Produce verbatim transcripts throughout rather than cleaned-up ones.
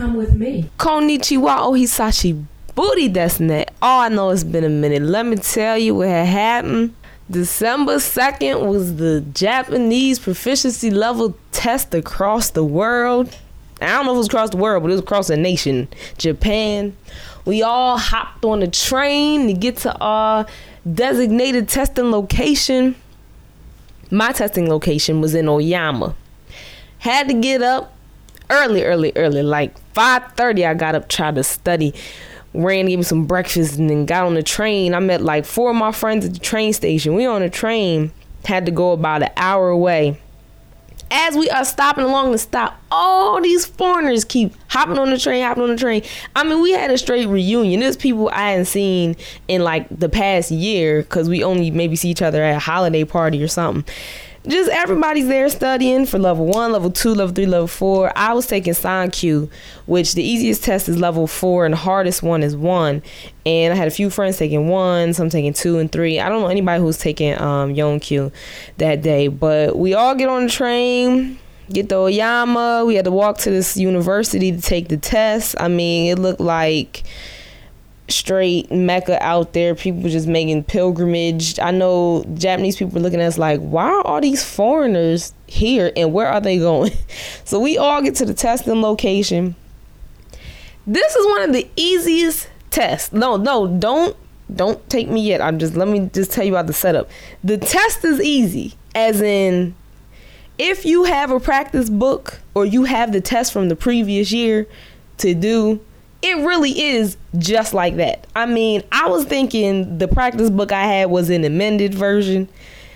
come with me. Konnichiwa ohisashi booty desne. Oh, I know it's been a minute. Let me tell you what had happened. December second was the Japanese proficiency level test across the world. I don't know if it was across the world, but it was across the nation, Japan. We all hopped on a train to get to our designated testing location. My testing location was in Oyama. Had to get up early, early, early, like five thirty. I got up, tried to study. Ran to give me some breakfast and then got on the train. I met like four of my friends at the train station. We on the train, had to go about an hour away. As we are stopping along the stop, all these foreigners keep hopping on the train, hopping on the train. I mean, we had a straight reunion. There's people I hadn't seen in like the past year because we only maybe see each other at a holiday party or something. Just everybody's there studying for level one, level two, level three, level four. I was taking Sankyu, which the easiest test is level four and the hardest one is one. And I had a few friends taking one, some taking two and three. I don't know anybody who's taking um, Yonkyu that day, but we all get on the train, get to Oyama. We had to walk to this university to take the test. I mean, it looked like straight Mecca out there. People just making pilgrimage. I know Japanese people were looking at us like, why are all these foreigners here and where are they going? So we all get to the testing location. This is one of the easiest tests. No, no, don't don't take me yet. I'm just let me just tell you about the setup. The test is easy, as in if you have a practice book or you have the test from the previous year to do, it really is just like that. I mean, I was thinking the practice book I had was an amended version.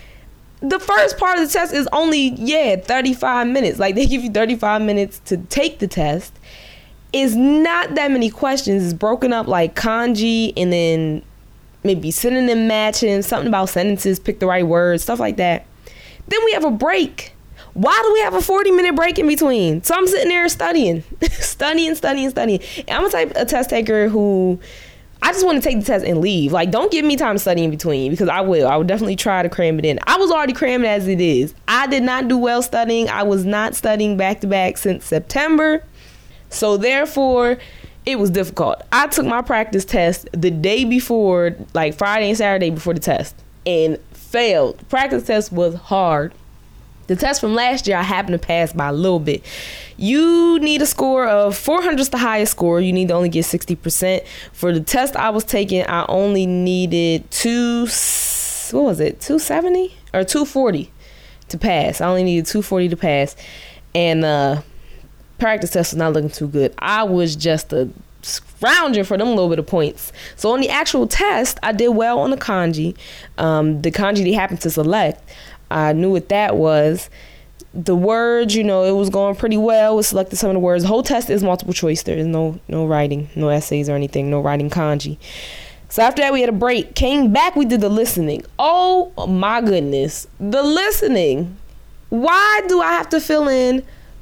The first part of the test is only, yeah, thirty-five minutes. Like, they give you thirty-five minutes to take the test. It's not that many questions. It's broken up like kanji and then maybe synonym matching, something about sentences, pick the right words, stuff like that. Then we have a break. Why do we have a forty minute break in between? So I'm sitting there studying, studying, studying, studying. And I'm a type of test taker who I just want to take the test and leave. Like, don't give me time to study in between because I will. I would definitely try to cram it in. I was already cramming as it is. I did not do well studying. I was not studying back to back since September. So therefore, it was difficult. I took my practice test the day before, like Friday and Saturday before the test, and failed. The practice test was hard. The test from last year, I happened to pass by a little bit. You need a score of four hundred is the highest score. You need to only get sixty percent. For the test I was taking, I only needed two, what was it, two seventy or two forty to pass. I only needed two forty to pass. And uh, practice test was not looking too good. I was just a scrounger for them little bit of points. So on the actual test, I did well on the kanji. Um, the kanji they happened to select, I knew what that was. The words, you know, it was going pretty well. We selected some of the words. The whole test is multiple choice. There is no no writing, no essays or anything, no writing kanji. So after that, we had a break. Came back, we did the listening. Oh my goodness. The listening. Why do I have to fill in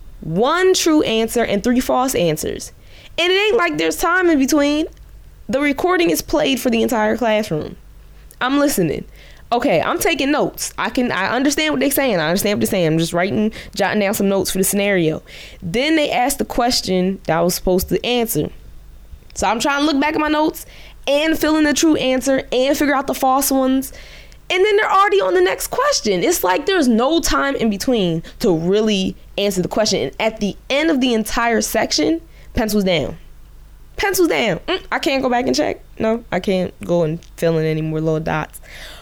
one true answer and three false answers? And it ain't like there's time in between. The recording is played for the entire classroom. I'm listening. Okay, I'm taking notes. I can, I understand what they're saying. I understand what they're saying. I'm just writing, jotting down some notes for the scenario. Then they asked the question that I was supposed to answer. So I'm trying to look back at my notes and fill in the true answer and figure out the false ones. And then they're already on the next question. It's like there's no time in between to really answer the question. And at the end of the entire section, pencils down. Pencils down. Mm, I can't go back and check. No, I can't go and fill in any more little dots.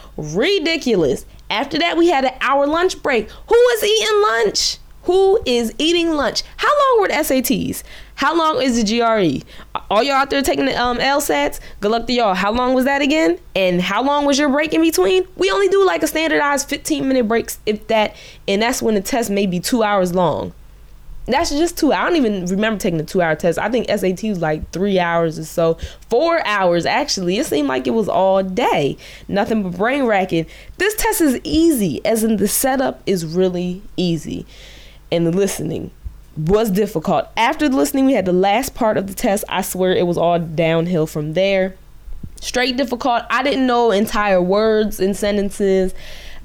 Ridiculous. After that, we had an hour lunch break. Who is eating lunch? Who is eating lunch? How long were the S A Ts? How long is the G R E? All y'all out there taking the um, LSATs? Good luck to y'all. How long was that again? And how long was your break in between? We only do like a standardized fifteen minute breaks, if that, and that's when the test may be two hours long. That's just two. I don't even remember taking the two hour test. I think S A T was like three hours or so. Four hours, actually. It seemed like it was all day. Nothing but brain racking. This test is easy, as in the setup is really easy. And the listening was difficult. After the listening, we had the last part of the test. I swear it was all downhill from there. Straight difficult. I didn't know entire words and sentences.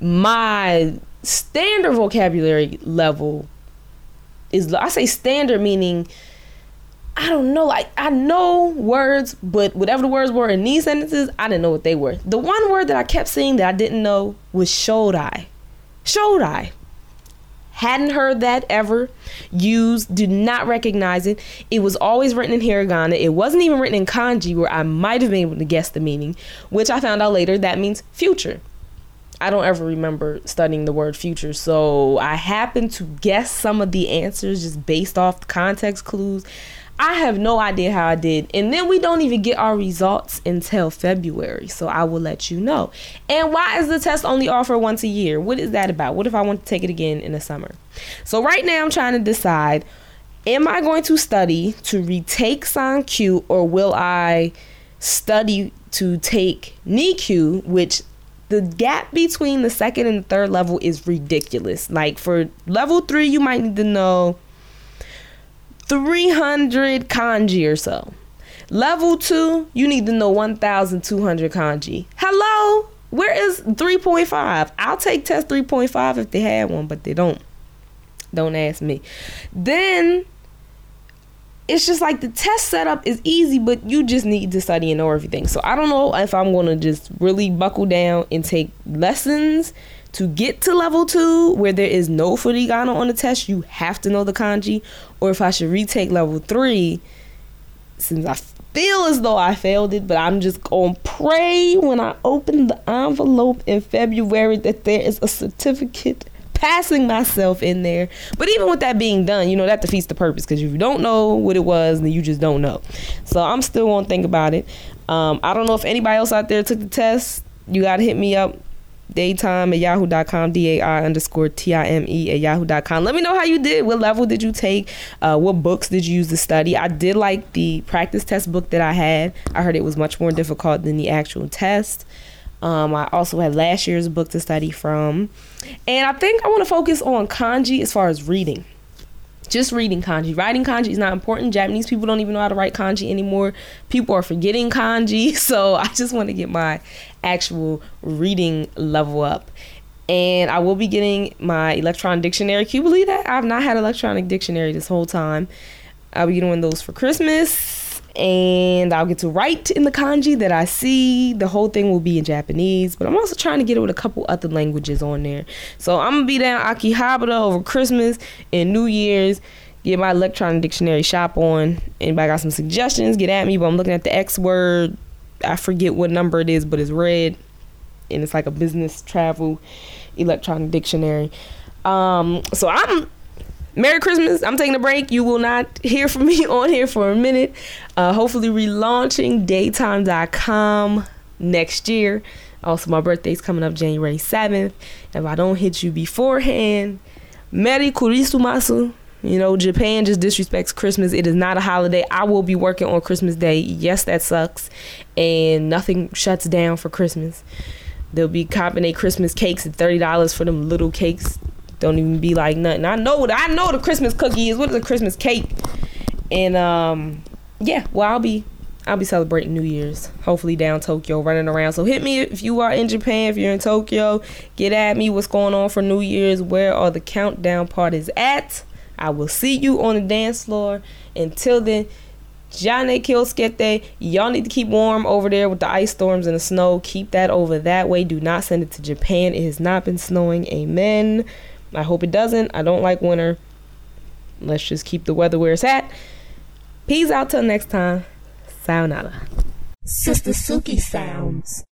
My standard vocabulary level is, I say standard meaning I don't know. Like, I know words, but whatever the words were in these sentences, I didn't know what they were. The one word that I kept seeing that I didn't know was shodai. Shodai. Hadn't heard that ever used. Did not recognize it. It was always written in hiragana. It wasn't even written in kanji, where I might have been able to guess the meaning, which I found out later that means future. I don't ever remember studying the word future, so I happened to guess some of the answers just based off the context clues. I have no idea how I did. And then we don't even get our results until February, so I will let you know. And why is the test only offered once a year? What is that about? What if I want to take it again in the summer? So right now I'm trying to decide, am I going to study to retake Sankyu, or will I study to take Nikkyu, which the gap between the second and the third level is ridiculous. Like, for level three, you might need to know three hundred kanji or so. Level two, you need to know one thousand two hundred kanji. Hello? Where is three point five? I'll take test three point five if they had one, but they don't. Don't ask me. Then it's just like the test setup is easy, but you just need to study and know everything. So I don't know if I'm going to just really buckle down and take lessons to get to level two, where there is no furigana on the test. You have to know the kanji. Or if I should retake level three, since I feel as though I failed it, but I'm just going to pray when I open the envelope in February that there is a certificate passing myself in there. But even with that being done, you know, that defeats the purpose, because if you don't know what it was, then you just don't know. So I'm still going to think about it. Um, I don't know if anybody else out there took the test. You got to hit me up. Daytime at yahoo dot com, D A I underscore T I M E at yahoo dot com. Let me know how you did. What level did you take? Uh, what books did you use to study? I did like the practice test book that I had. I heard it was much more difficult than the actual test. Um, I also had last year's book to study from. And I think I want to focus on kanji as far as reading. Just reading kanji. Writing kanji is not important. Japanese people don't even know how to write kanji anymore. People are forgetting kanji. So I just want to get my actual reading level up. And I will be getting my electronic dictionary. Can you believe that? I've not had an electronic dictionary this whole time. I'll be getting one of those for Christmas. And I'll get to write in the kanji that I see. The whole thing will be in Japanese, but I'm also trying to get it with a couple other languages on there. So I'm gonna be down Akihabara over Christmas and New Year's. Get my electronic dictionary shop on. Anybody got some suggestions, get at me. But I'm looking at the X word. I forget what number it is, but it's red, and it's like a business travel electronic dictionary. Um, so I'm Merry Christmas. I'm taking a break. You will not hear from me on here for a minute. Uh, hopefully relaunching daytime dot com next year. Also, my birthday's coming up January seventh. If I don't hit you beforehand, Merry Kurisumasu. You know, Japan just disrespects Christmas. It is not a holiday. I will be working on Christmas Day. Yes, that sucks. And nothing shuts down for Christmas. They'll be copping their Christmas cakes at thirty dollars for them little cakes. Don't even be like nothing. I know what I know what a Christmas cookie is. What is a Christmas cake? And um, yeah, well, I'll be I'll be celebrating New Year's, hopefully down Tokyo, running around. So hit me if you are in Japan, if you're in Tokyo. Get at me. What's going on for New Year's? Where are the countdown parties at? I will see you on the dance floor. Until then, Jane Kyoskete. Y'all need to keep warm over there with the ice storms and the snow. Keep that over that way. Do not send it to Japan. It has not been snowing. Amen. I hope it doesn't. I don't like winter. Let's just keep the weather where it's at. Peace out till next time. Sayonara. Sister Suki Sounds.